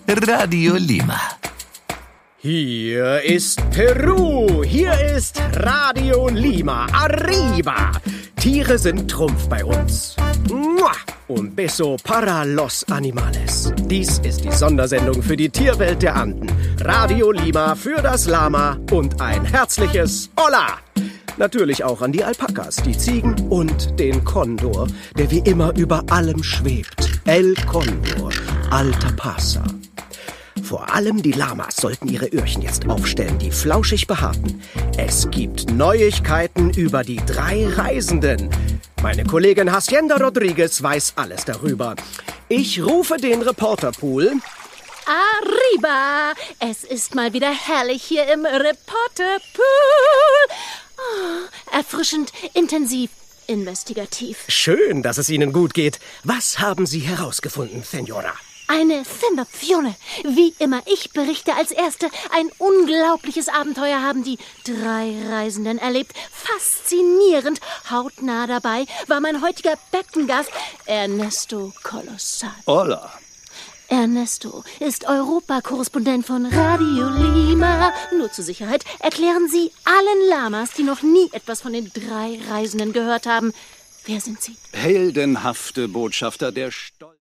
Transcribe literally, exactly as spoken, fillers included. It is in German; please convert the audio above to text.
Radio Lima. Hier ist Peru, hier ist Radio Lima, arriba. Tiere sind Trumpf bei uns. Mua! Un beso para los animales. Dies ist die Sondersendung für die Tierwelt der Anden. Radio Lima für das Lama und ein herzliches Hola. Natürlich auch an die Alpakas, die Ziegen und den Kondor, der wie immer über allem schwebt. El Condor, alter Pasa. Vor allem die Lamas sollten ihre Öhrchen jetzt aufstellen, die flauschig behaarten. Es gibt Neuigkeiten über die drei Reisenden. Meine Kollegin Hacienda Rodriguez weiß alles darüber. Ich rufe den Reporterpool. Arriba! Es ist mal wieder herrlich hier im Reporterpool. Oh, erfrischend, intensiv, investigativ. Schön, dass es Ihnen gut geht. Was haben Sie herausgefunden, Senora? Eine Sensazione. Wie immer, ich berichte als Erste. Ein unglaubliches Abenteuer haben die drei Reisenden erlebt. Faszinierend. Hautnah dabei war mein heutiger Bettengast, Ernesto Colossal. Hola. Ernesto ist Europakorrespondent von Radio Lima. Nur zur Sicherheit erklären Sie allen Lamas, die noch nie etwas von den drei Reisenden gehört haben. Wer sind Sie? Heldenhafte Botschafter der Stolz.